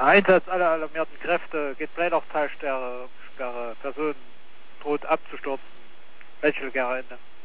Einsatz aller alarmierten Kräfte geht plein auf Teilsperre, Person droht abzustürzen. Welche Ende.